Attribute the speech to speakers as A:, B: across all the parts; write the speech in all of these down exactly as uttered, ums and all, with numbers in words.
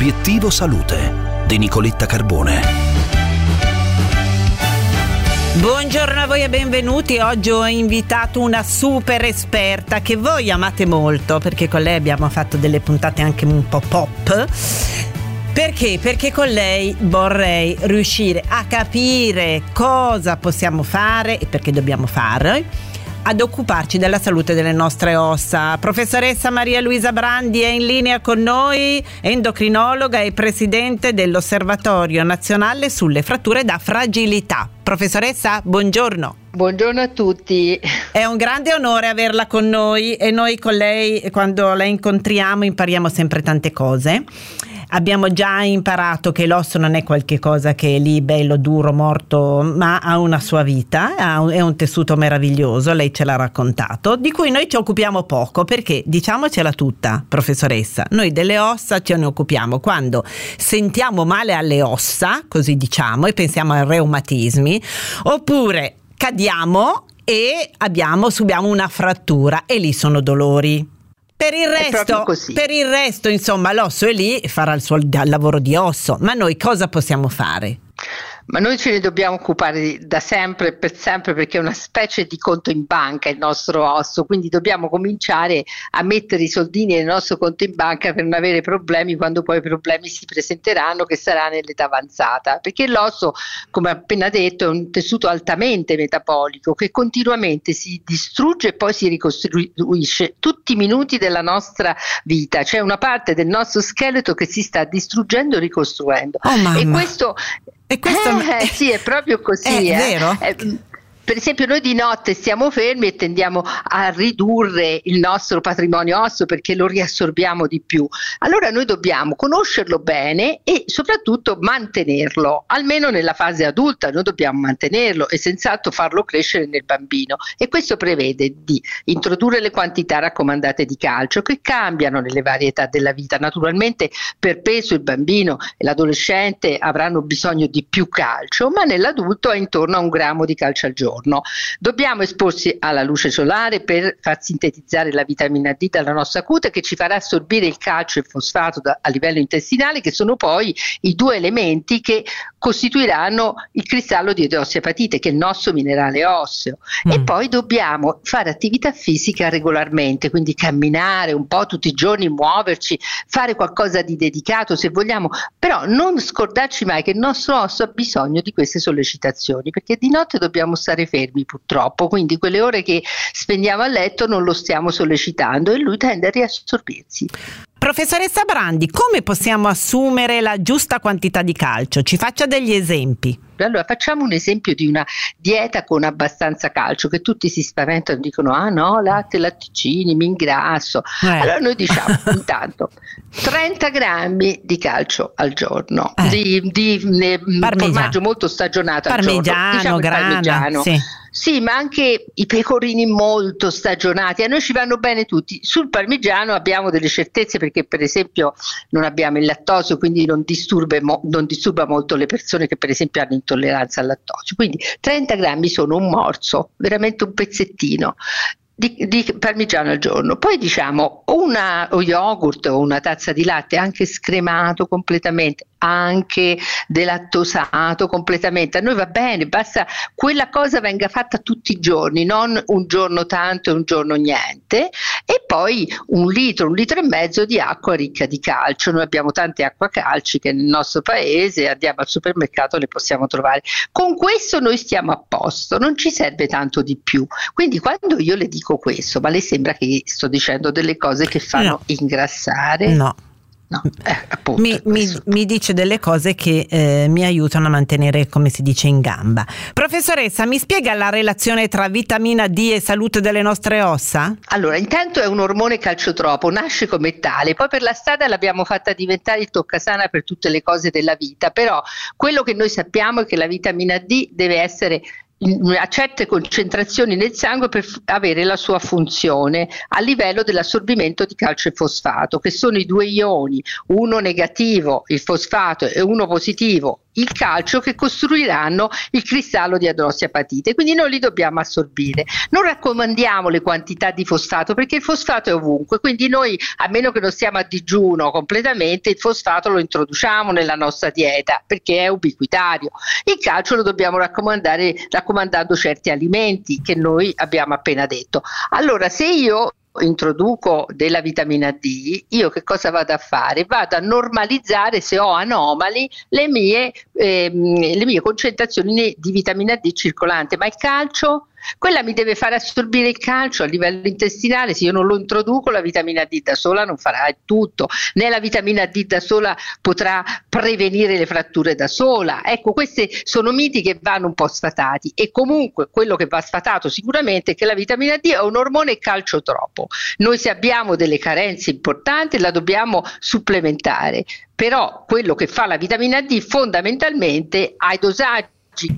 A: Obiettivo Salute di Nicoletta Carbone.
B: Buongiorno a voi e benvenuti. Oggi ho invitato una super esperta che voi amate molto, perché con lei abbiamo fatto delle puntate anche un po' pop. Perché? Perché con lei vorrei riuscire a capire cosa possiamo fare e perché dobbiamo fare ad occuparci della salute delle nostre ossa. Professoressa Maria Luisa Brandi è in linea con noi, endocrinologa e presidente dell'Osservatorio Nazionale sulle Fratture da Fragilità. Professoressa, buongiorno.
C: Buongiorno a tutti.
B: È un grande onore averla con noi e noi con lei, quando la incontriamo, impariamo sempre tante cose. Abbiamo già imparato che l'osso non è qualche cosa che è lì bello, duro, morto, ma ha una sua vita, ha un, è un tessuto meraviglioso, lei ce l'ha raccontato, di cui noi ci occupiamo poco, perché diciamocela tutta, professoressa, noi delle ossa ce ne occupiamo quando sentiamo male alle ossa, così diciamo, e pensiamo ai reumatismi, oppure cadiamo e abbiamo, subiamo una frattura e lì sono dolori. Per il resto, per il resto, insomma, l'osso è lì e farà il suo lavoro di osso, ma noi cosa possiamo fare?
C: Ma noi ce ne dobbiamo occupare da sempre e per sempre, perché è una specie di conto in banca il nostro osso, quindi dobbiamo cominciare a mettere i soldini nel nostro conto in banca per non avere problemi quando poi i problemi si presenteranno, che sarà nell'età avanzata, perché l'osso, come ho appena detto, è un tessuto altamente metabolico che continuamente si distrugge e poi si ricostruisce tutti i minuti della nostra vita. C'è una parte del nostro scheletro che si sta distruggendo e ricostruendo.
B: Oh, mamma.
C: E questo
B: E questo
C: eh, eh, sì, è proprio così.
B: È
C: eh.
B: vero?
C: Eh, per esempio noi di notte stiamo fermi e tendiamo a ridurre il nostro patrimonio osseo perché lo riassorbiamo di più. Allora noi dobbiamo conoscerlo bene e soprattutto mantenerlo, almeno nella fase adulta noi dobbiamo mantenerlo e senz'altro farlo crescere nel bambino, e questo prevede di introdurre le quantità raccomandate di calcio che cambiano nelle varie età della vita. Naturalmente per peso il bambino e l'adolescente avranno bisogno di più calcio, ma nell'adulto è intorno a un grammo di calcio al giorno. Dobbiamo esporsi alla luce solare per far sintetizzare la vitamina D dalla nostra cute, che ci farà assorbire il calcio e il fosfato da, a livello intestinale, che sono poi i due elementi che costituiranno il cristallo di idrossiapatite, che è il nostro minerale osseo. Mm. E poi dobbiamo fare attività fisica regolarmente, quindi camminare un po' tutti i giorni, muoverci, fare qualcosa di dedicato se vogliamo, però non scordarci mai che il nostro osso ha bisogno di queste sollecitazioni, perché di notte dobbiamo stare fermi purtroppo, quindi quelle ore che spendiamo a letto non lo stiamo sollecitando e lui tende a riassorbirsi.
B: Professoressa Brandi, come possiamo assumere la giusta quantità di calcio? Ci faccia degli esempi.
C: Allora facciamo un esempio di una dieta con abbastanza calcio, che tutti si spaventano e dicono ah no, latte, latticini, mi ingrasso. Eh. Allora noi diciamo intanto trenta grammi di calcio al giorno, eh. di, di ne, formaggio molto stagionato al giorno, diciamo
B: grana,
C: parmigiano. Sì. Sì, ma anche i pecorini molto stagionati, a noi ci vanno bene tutti. Sul parmigiano abbiamo delle certezze, perché per esempio non abbiamo il lattosio, quindi non disturba, non disturba molto le persone che per esempio hanno intolleranza al lattosio. Quindi trenta grammi sono un morso, veramente un pezzettino di, di parmigiano al giorno. Poi diciamo una, o yogurt o una tazza di latte anche scremato completamente, anche delattosato completamente, a noi va bene, basta quella cosa venga fatta tutti i giorni, non un giorno tanto e un giorno niente. E poi un litro, un litro e mezzo di acqua ricca di calcio. Noi abbiamo tante acquacalciche nel nostro paese, andiamo al supermercato, le possiamo trovare. Con questo noi stiamo a posto, non ci serve tanto di più. Quindi quando io le dico questo, ma le sembra che sto dicendo delle cose che fanno no. ingrassare?
B: No.
C: No, eh, appunto,
B: mi, mi, mi dice delle cose che eh, mi aiutano a mantenere, come si dice, in gamba. Professoressa, mi spiega la relazione tra vitamina D e salute delle nostre ossa?
C: Allora, intanto è un ormone calciotropo, nasce come tale, poi per la strada l'abbiamo fatta diventare il toccasana per tutte le cose della vita, però quello che noi sappiamo è che la vitamina D deve essere a certe concentrazioni nel sangue per f- avere la sua funzione a livello dell'assorbimento di calcio e fosfato, che sono i due ioni, uno negativo, il fosfato, e uno positivo, il calcio che costruiranno il cristallo di adrossiapatite, quindi noi li dobbiamo assorbire. Non raccomandiamo le quantità di fosfato perché il fosfato è ovunque, quindi noi, a meno che non stiamo a digiuno completamente, il fosfato lo introduciamo nella nostra dieta perché è ubiquitario. Il calcio lo dobbiamo raccomandare raccomandando certi alimenti che noi abbiamo appena detto. Allora, se io introduco della vitamina D, io che cosa vado a fare? Vado a normalizzare, se ho anomali, le mie, ehm, le mie concentrazioni di vitamina D circolante. Ma il calcio? Quella mi deve fare assorbire il calcio a livello intestinale. Se io non lo introduco, la vitamina D da sola non farà tutto, né la vitamina D da sola potrà prevenire le fratture da sola. Ecco, questi sono miti che vanno un po' sfatati, e comunque quello che va sfatato sicuramente è che la vitamina D è un ormone calciotropo. Noi, se abbiamo delle carenze importanti, la dobbiamo supplementare, però quello che fa la vitamina D fondamentalmente ai dosaggi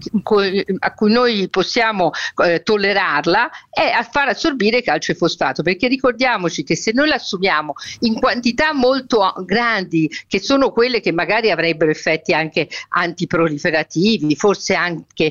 C: a cui noi possiamo eh, tollerarla è a far assorbire calcio e fosfato, perché ricordiamoci che se noi la assumiamo in quantità molto grandi, che sono quelle che magari avrebbero effetti anche antiproliferativi, forse anche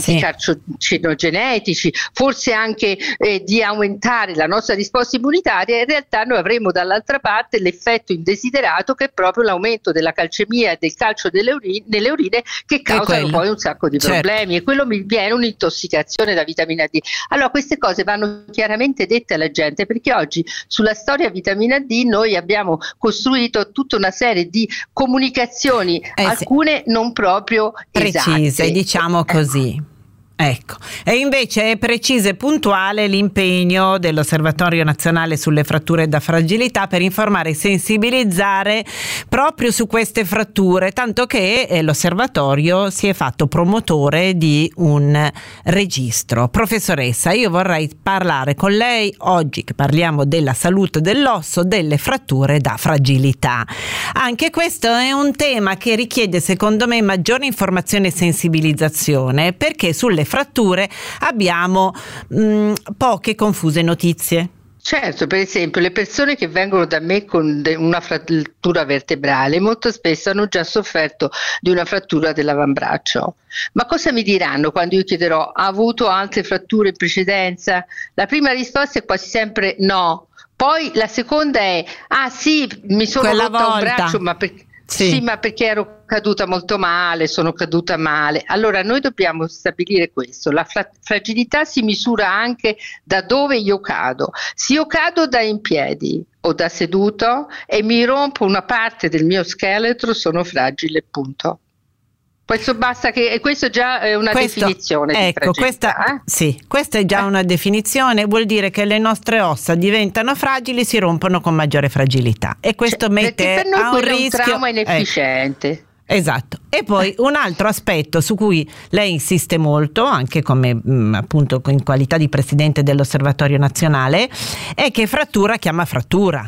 C: anticarcinogenetici, forse anche eh, di aumentare la nostra risposta immunitaria, in realtà noi avremo dall'altra parte l'effetto indesiderato, che è proprio l'aumento della calcemia e del calcio delle urine, nelle urine, che causano poi un sacco di Certo. problemi, e quello mi viene un'intossicazione da vitamina D. Allora, queste cose vanno chiaramente dette alla gente, perché oggi sulla storia vitamina D noi abbiamo costruito tutta una serie di comunicazioni, eh, alcune sì. non proprio
B: precise,
C: esatte,
B: diciamo così. Ecco, e invece è preciso e puntuale l'impegno dell'Osservatorio Nazionale sulle Fratture da Fragilità per informare e sensibilizzare proprio su queste fratture, tanto che eh, l'Osservatorio si è fatto promotore di un registro. Professoressa, io vorrei parlare con lei oggi, che parliamo della salute dell'osso, delle fratture da fragilità. Anche questo è un tema che richiede, secondo me, maggiore informazione e sensibilizzazione, perché sulle fratture abbiamo mh, poche confuse notizie.
C: Certo, per esempio le persone che vengono da me con una frattura vertebrale molto spesso hanno già sofferto di una frattura dell'avambraccio. Ma cosa mi diranno quando io chiederò: ha avuto altre fratture in precedenza? La prima risposta è quasi sempre no. Poi la seconda è: ah sì, mi sono
B: Quella
C: rotta
B: volta.
C: un braccio, ma perché? Sì. sì, ma perché ero caduta molto male, sono caduta male. Allora noi dobbiamo stabilire questo: la fra- fragilità si misura anche da dove io cado. Se io cado da in piedi o da seduto e mi rompo una parte del mio scheletro, sono fragile, punto. Questo basta, che e questo già è una questo, definizione
B: ecco,
C: di fragilità.
B: Questa, eh? Sì, questa è già eh. una definizione, vuol dire che le nostre ossa diventano fragili, si rompono con maggiore fragilità, e questo cioè, mette
C: per noi
B: a un rischio.
C: È un trauma inefficiente.
B: Ecco. Esatto. E poi un altro aspetto su cui lei insiste molto, anche come mh, appunto in qualità di presidente dell'Osservatorio Nazionale, è che frattura chiama frattura.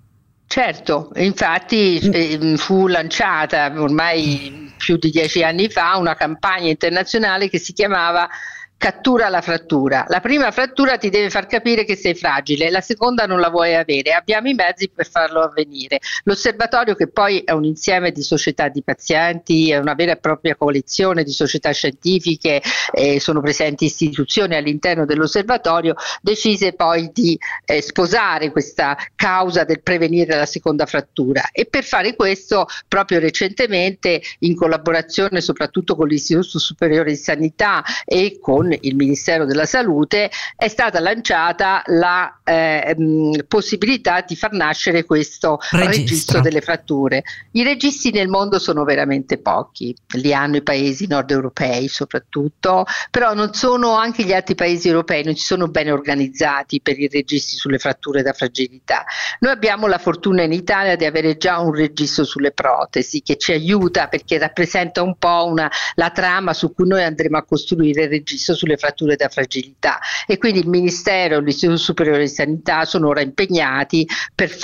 C: Certo, infatti eh, fu lanciata ormai più di dieci anni fa una campagna internazionale che si chiamava Cattura la frattura. La prima frattura ti deve far capire che sei fragile, la seconda non la vuoi avere. Abbiamo i mezzi per farlo avvenire. L'osservatorio, che poi è un insieme di società di pazienti, è una vera e propria coalizione di società scientifiche, eh, sono presenti istituzioni all'interno dell'osservatorio, decise poi di eh, sposare questa causa del prevenire la seconda frattura, e per fare questo proprio recentemente, in collaborazione soprattutto con l'Istituto Superiore di Sanità e con il Ministero della Salute, è stata lanciata la eh, mh, possibilità di far nascere questo registro. registro delle fratture. I registri nel mondo sono veramente pochi, li hanno i paesi nord europei soprattutto, però non sono, anche gli altri paesi europei non ci sono ben organizzati per i registri sulle fratture da fragilità. Noi abbiamo la fortuna in Italia di avere già un registro sulle protesi che ci aiuta, perché rappresenta un po' una, la trama su cui noi andremo a costruire il registro sulle fratture da fragilità, e quindi il Ministero e l'Istituto Superiore di Sanità sono ora impegnati per far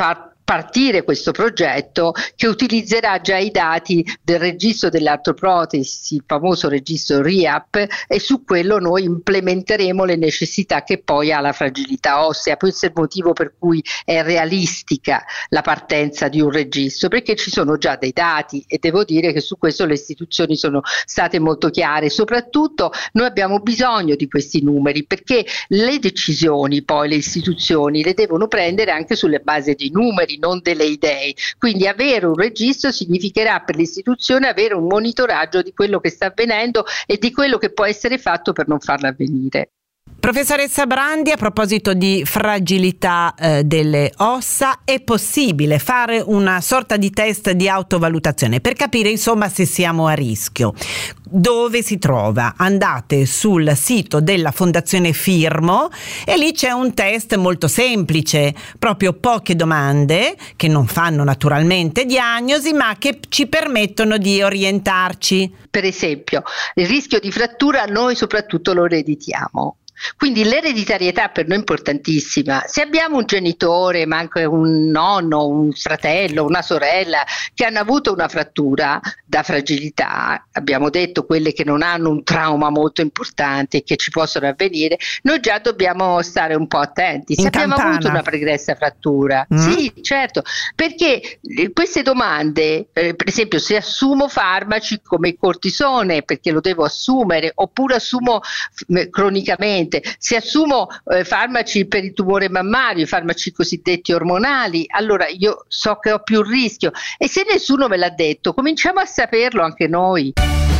C: partire questo progetto che utilizzerà già i dati del registro dell'artroprotesi, il famoso registro R I A P, e su quello noi implementeremo le necessità che poi ha la fragilità ossea. Questo è il motivo per cui è realistica la partenza di un registro, perché ci sono già dei dati e devo dire che su questo le istituzioni sono state molto chiare. Soprattutto noi abbiamo bisogno di questi numeri, perché le decisioni poi le istituzioni le devono prendere anche sulle basi dei numeri, non delle idee. Quindi avere un registro significherà per l'istituzione avere un monitoraggio di quello che sta avvenendo e di quello che può essere fatto per non farlo avvenire.
B: Professoressa Brandi, a proposito di fragilità eh, delle ossa, è possibile fare una sorta di test di autovalutazione per capire insomma se siamo a rischio? Dove si trova? Andate sul sito della Fondazione Firmo e lì c'è un test molto semplice, proprio poche domande che non fanno naturalmente diagnosi ma che ci permettono di orientarci.
C: Per esempio, il rischio di frattura noi soprattutto lo ereditiamo. Quindi l'ereditarietà per noi è importantissima. Se abbiamo un genitore, ma anche un nonno, un fratello, una sorella che hanno avuto una frattura da fragilità, abbiamo detto quelle che non hanno un trauma molto importante e che ci possono avvenire, noi già dobbiamo stare un po' attenti. Se
B: In
C: abbiamo
B: campana.
C: avuto una pregressa frattura, mm. sì, certo, perché queste domande, eh, per esempio, se assumo farmaci come il cortisone perché lo devo assumere, oppure assumo f- cronicamente, se assumo eh, farmaci per il tumore mammario, i farmaci cosiddetti ormonali, allora io so che ho più rischio, e se nessuno me l'ha detto, cominciamo a saperlo anche noi.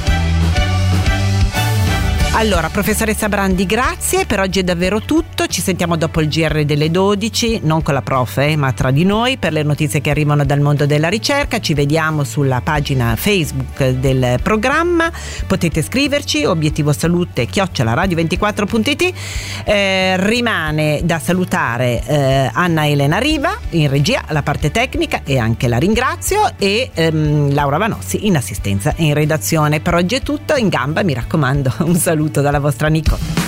B: Allora, professoressa Brandi, grazie, per oggi è davvero tutto, ci sentiamo dopo il G R delle dodici, non con la prof, eh, ma tra di noi, per le notizie che arrivano dal mondo della ricerca. Ci vediamo sulla pagina Facebook del programma, potete scriverci, obiettivo salute chiocciola radio ventiquattro punto it. Eh, rimane da salutare eh, Anna Elena Riva in regia, la parte tecnica, e anche la ringrazio, e ehm, Laura Vanossi in assistenza e in redazione. Per oggi è tutto, in gamba, mi raccomando, un saluto dalla vostra Nico.